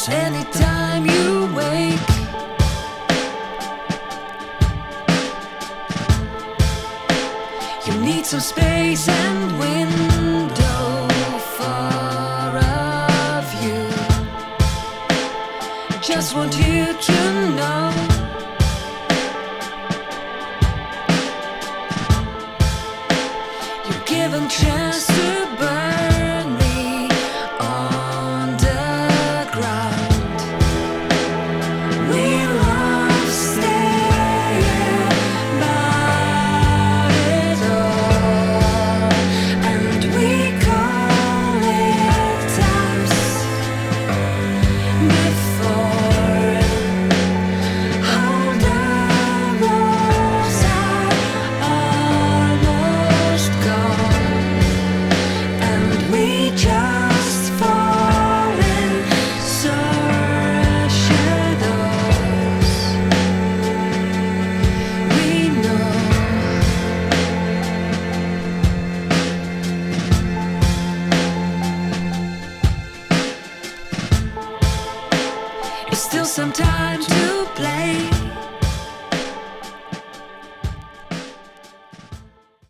Anytime you wake, you need some space and window for a view. Just want you to know you're given chance to burn me on the ground. We love staying by it all, and we call it times before. Hold the rules are almost gone, and we just fall in such shadows. We know it's still some time to play.